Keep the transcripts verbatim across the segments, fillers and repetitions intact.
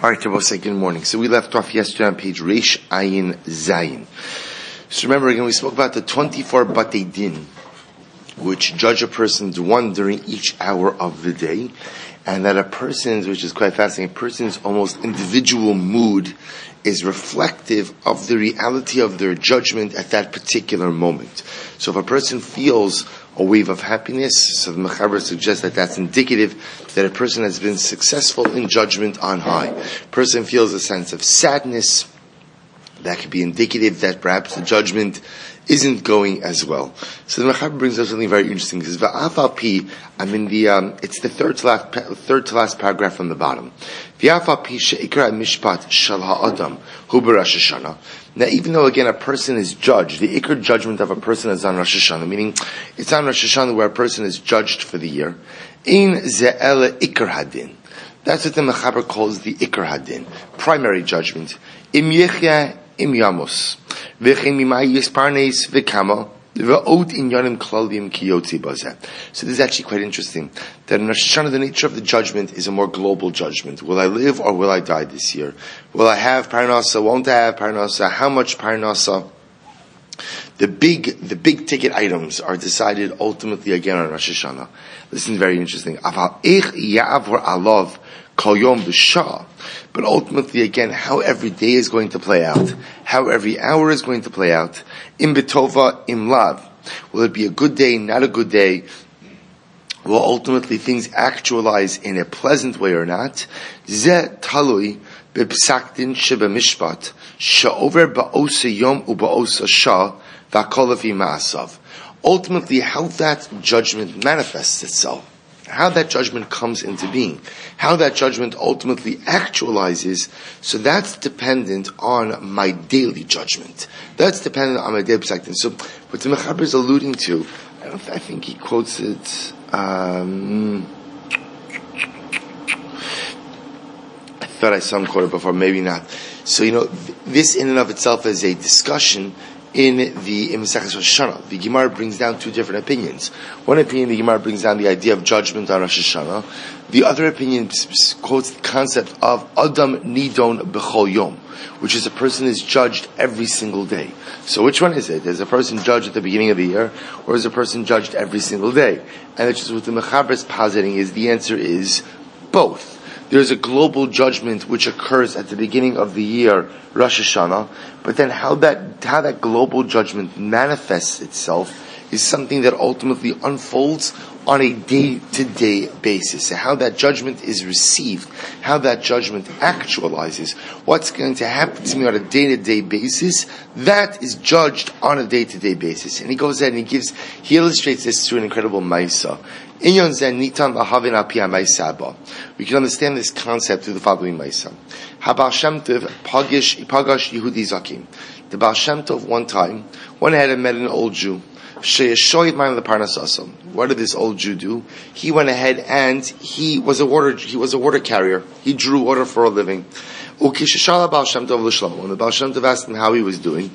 All right, Rabbi, say good morning. So we left off yesterday on page Reish Ayin Zayin. So remember again, we spoke about the twenty-four Batei Din, which judge a person's one during each hour of the day, and that a person's, which is quite fascinating, a person's almost individual mood is reflective of the reality of their judgment at that particular moment. So if a person feels a wave of happiness, so the Mechaber suggests that that's indicative that a person has been successful in judgment on high. A person feels a sense of sadness, that could be indicative that perhaps the judgment isn't going as well. So the Mechaber brings up something very interesting. He says, "V'afal pi," I mean the um, it's the third to last third to last paragraph from the bottom. V'afal pi she'ikra mishpat shel ha'adam hu b'Rosh Hashanah. Now, even though again a person is judged, the ikr judgment of a person is on Rosh Hashanah, meaning it's on Rosh Hashanah where a person is judged for the year. In ze'ele ikr hadin. That's what the Mechaber calls the ikr hadin, primary judgment. Im yechya im yamos. So this is actually quite interesting. That in Rosh Hashanah, the nature of the judgment is a more global judgment. Will I live or will I die this year? Will I have parnasa? Won't I have parnasa? How much parnasa? The big, the big ticket items are decided ultimately again on Rosh Hashanah. This is very interesting. But ultimately, again, how every day is going to play out, how every hour is going to play out. Im betova, im lav. Will it be a good day, not a good day? Will ultimately things actualize in a pleasant way or not? Ze talui bepsakdin sheba mishpat sha'over ba'osa yom uba'osa shah v'akolafi ma'asav. Ultimately, how that judgment manifests itself, how that judgment comes into being, how that judgment ultimately actualizes, so that's dependent on my daily judgment. That's dependent on my daily perspective. So what the Mechaber is alluding to, I, don't, I think he quotes it, um, I thought I saw him quote it before, maybe not. So, you know, this in and of itself is a discussion in the Masechus Rosh Hashanah. The Gemara brings down two different opinions. One opinion, the Gemara brings down the idea of judgment on Rosh Hashanah. The other opinion quotes the concept of Adam Nidon B'chol Yom, which is a person is judged every single day. So which one is it? Is a person judged at the beginning of the year, or is a person judged every single day? And it's just what the Mechaber is positing is the answer is both. There's a global judgment which occurs at the beginning of the year, Rosh Hashanah, but then how that how that global judgment manifests itself is something that ultimately unfolds on a day-to-day basis. So how that judgment is received, how that judgment actualizes, what's going to happen to me on a day-to-day basis, that is judged on a day-to-day basis. And he goes ahead and he gives, he illustrates this through an incredible Maisa. We can understand this concept through the following Maisa. Habal Shem Tov Pagash Yehudi Zakim. The Baal Shem Tov one time went ahead and met an old Jew. What did this old Jew do? He went ahead and he was a water he was a water carrier. He drew water for a living. When the Baal Shem Tov asked him how he was doing,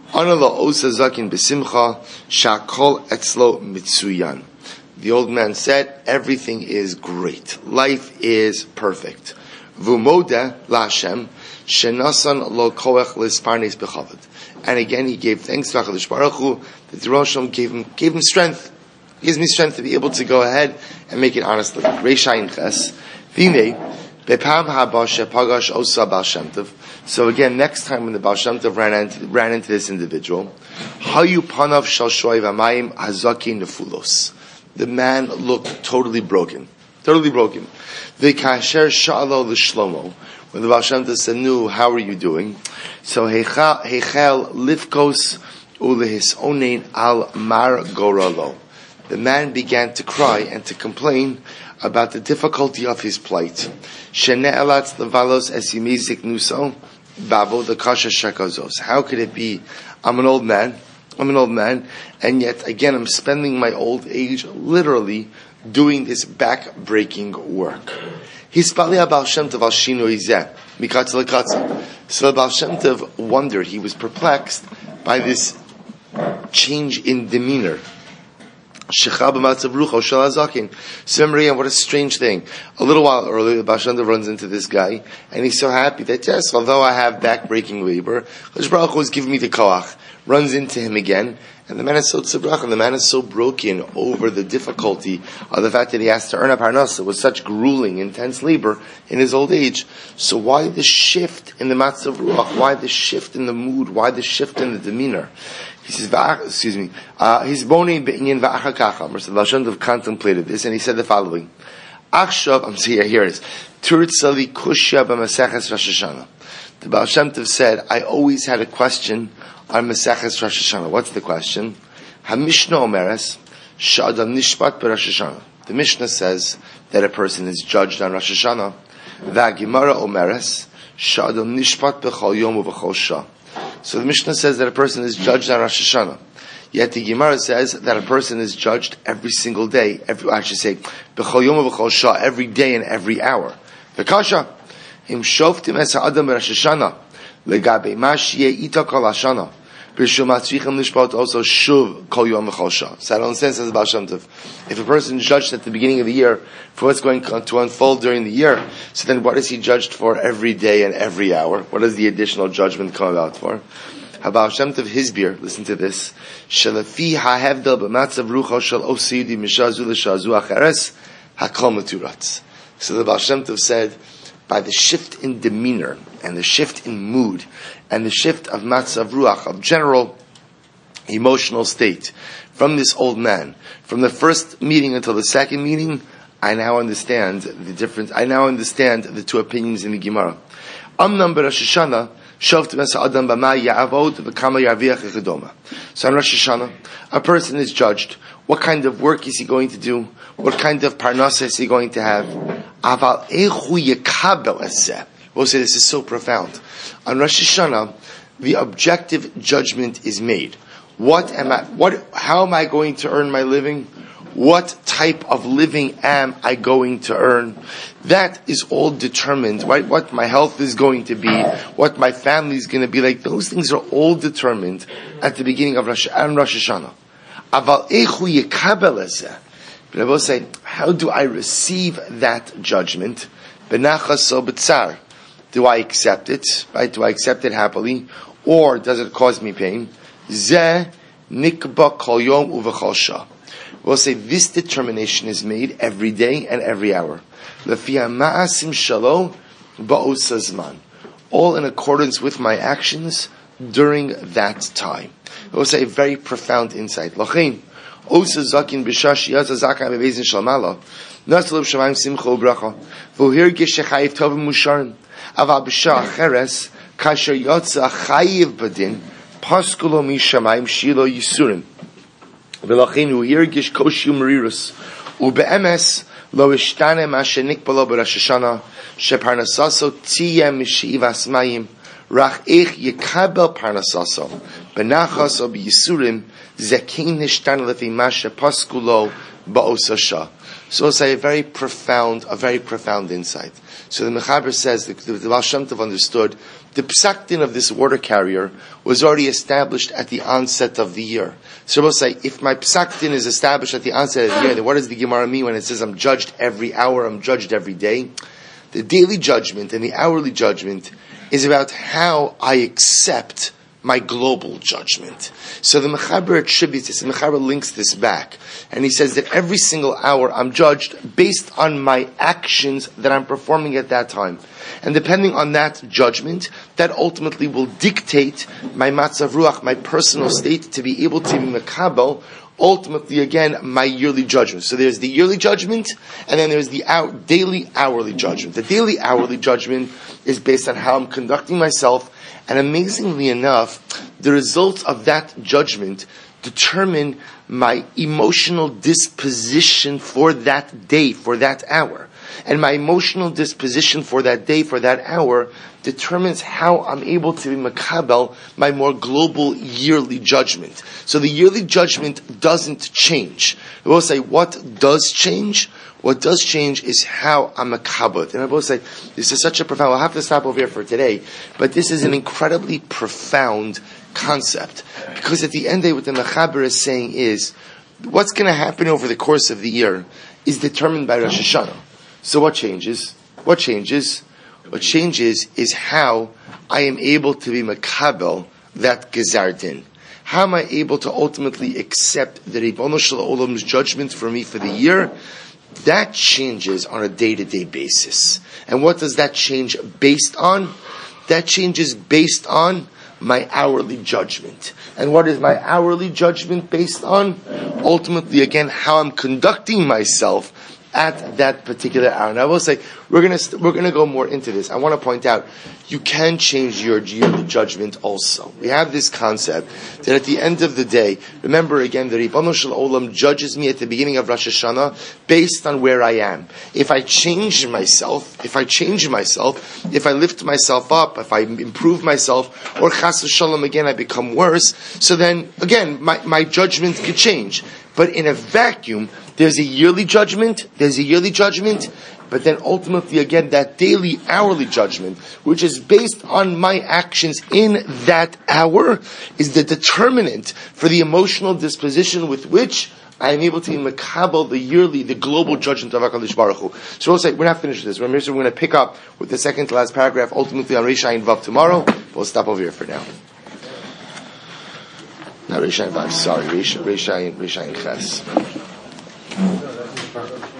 the old man said, everything is great. Life is perfect. Vumoda Lashem shenasan lo koach lisparnes bechavod. And again, he gave thanks to HaKadosh Baruch Hu that the Rosh Hashanah gave him gave him strength. He gives me strength to be able to go ahead and make it honestly. Reishayin Ches Vine Bepam Haba Shepagash Osa Baal Shem Tov. So again, next time when the Baal Shem Tov ran into, ran into this individual, Hayu Panav Shal Shoy V'Mayim Hazaki Nefulos. The man looked totally broken. Totally broken. The Kasher Sha'alo L'Shlomo. When the Baal Shem Tov said, "No, how are you doing?" So Heichel Lifkos Ulehis Onein Al Mar Goralo. The man began to cry and to complain about the difficulty of his plight. Shene'elatz Levalos Esimizik Nuso Bavo the Kasha Shekazos. How could it be? I'm an old man. I'm an old man, and yet again I'm spending my old age literally doing this back-breaking work. Hispalei Baal Shem Tov al shinui zeh mikatz lekatz. So Baal Shem Tov wondered, he was perplexed by this change in demeanor Shechab matzav rucho shel hazakin. So Maria, what a strange thing. A little while earlier, the Baal Shem Tov runs into this guy, and he's so happy that yes, although I have back-breaking labor, Kadosh Baruch Hu is giving me the koach. Runs into him again, and the man is so tzibrach, and the man is so broken over the difficulty of the fact that he has to earn a parnasa with such grueling, intense labor in his old age. So why the shift in the matzav ruach? Why the shift in the mood? Why the shift in the demeanor? He says, excuse me, his boni be'inyan va'achakacham. So the Baal Shem Tov contemplated this, and he said the following: Achshav, I'm seeing here it is. Turtzali kushya b'maseches Rosh Hashanah. The Baal Shem Tov said, I always had a question on Maseches Rosh Hashanah. What's the question? HaMishnah Omeres Sh'adam Nishpat BeRosh Hashanah. The Mishnah says that a person is judged on Rosh Hashanah. VaGemara Omeres Sh'adam Nishpat B'chol Yom U'B'chol Shah. So the Mishnah says that a person is judged on Rosh Hashanah. Yet the Gemara says that a person is judged every single day. Every, I should say B'chol Yom U'B'chol Shah, every day and every hour. V'Kasha Im Shoftim Es HaAdam BeRosh Hashanah Legabe Ma Sheyeh Ita Kol Hashana. Also shuv kol yom v'chol shah. So I don't understand, says the Baal Shem Tov. If a person is judged at the beginning of the year for what's going to unfold during the year, so then what is he judged for every day and every hour? What does the additional judgment come about for? Baal Shem Tov Hisbir, listen to this. Shelafi ha'hevdel b'matzav rucho shel osiyudi mishazu l'shazu acheres hakol meturatz. So the Baal Shem Tov said, by the shift in demeanor and the shift in mood and the shift of matzav ruach, of general emotional state, from this old man, from the first meeting until the second meeting, I now understand the difference. I now understand the two opinions in the Gemara. Amnam b'Rosh Hashanah shovt mes adam b'ma ya'avod v'kama yarviach echadoma. So on Rosh Hashanah, a person is judged. What kind of work is he going to do? What kind of parnasa is he going to have? Aval echu yekabel eseh. We'll say this is so profound. On Rosh Hashanah, the objective judgment is made. What am I? What? How am I going to earn my living? What type of living am I going to earn? That is all determined. Right? What my health is going to be, what my family is going to be like. Those things are all determined at the beginning of Rosh, Rosh Hashanah. Aval echu yekabel eseh. But I will say, how do I receive that judgment? Benachas o b'tzar. Do I accept it? Right? Do I accept it happily? Or does it cause me pain? Zeh nikba kol yom uv'chol shah. We'll say this determination is made every day and every hour. Lefi ha'ma'asim shalo ba'os hazman. All in accordance with my actions during that time. We'll say a very profound insight. Lachein. Osa zakin b'shash yaza zakan bebezin shalmala. Nasalub shamayim simcha u'bracha. V'uhir geshechayif tovim musharim. Aval b'shah acheres kasher yotza chayiv badin paskulo mishamayim shilo yisurim. V'lachin u'hir gesh koshi u'merirus. U'be'emes lo ishtane ma shenikbalo b'Rosh Hashanah sheparnasaso tiyem mishi'ivas mayim rach ich yekabel parnasaso benachas o b'yisurim zekin nishtan lefi mashe paskulo ba'osasha. So it's a very profound, a very profound insight. So the Mechaber says, the, the, the Baal Shem Tov understood, the psak din of this water carrier was already established at the onset of the year. So we'll say, if my psak din is established at the onset of the year, then what does the Gemara mean when it says I'm judged every hour, I'm judged every day? The daily judgment and the hourly judgment is about how I accept my global judgment. So the Mechaber attributes this, the Mechaber links this back, and he says that every single hour I'm judged based on my actions that I'm performing at that time. And depending on that judgment, that ultimately will dictate my matzav ruach, my personal state, to be able to be mekabel, ultimately again, my yearly judgment. So there's the yearly judgment, and then there's the hour, daily hourly judgment. The daily hourly judgment is based on how I'm conducting myself, and amazingly enough, the results of that judgment determine my emotional disposition for that day, for that hour. And my emotional disposition for that day, for that hour, determines how I'm able to be makabel my more global yearly judgment. So the yearly judgment doesn't change. We'll say, what does change? What does change is how I'm makabel. And I will say, this is such a profound, we'll have to stop over here for today, but this is an incredibly profound concept. Because at the end of the day, what the Mechaber is saying is, what's going to happen over the course of the year is determined by Rosh Hashanah. So what changes? What changes? What changes is how I am able to be makabel that gezar din. How am I able to ultimately accept the Ribono Shel Olam's judgment for me for the year? That changes on a day-to-day basis. And what does that change based on? That changes based on my hourly judgment. And what is my hourly judgment based on? Ultimately, again, how I'm conducting myself at that particular hour. And I will say, we're going to we're going to go more into this. I want to point out, you can change your yearly judgment also. We have this concept that at the end of the day, remember again, the Ribono Shel Olam judges me at the beginning of Rosh Hashanah based on where I am. If I change myself, if I change myself, if I lift myself up, if I improve myself, or chas v'shalom again I become worse, so then again my, my judgment could change. But in a vacuum, there's a yearly judgment, there's a yearly judgment, but then ultimately again that daily, hourly judgment, which is based on my actions in that hour, is the determinant for the emotional disposition with which I am able to be makabel the yearly, the global judgment of HaKadosh Baruch Hu. So we'll say, we're not finished with this. Remember, we're going to pick up with the second to last paragraph, ultimately on Reish Ayin Vav tomorrow. We'll stop over here for now. Not Reish Ayin Vav, sorry, Reish Ayin Ches.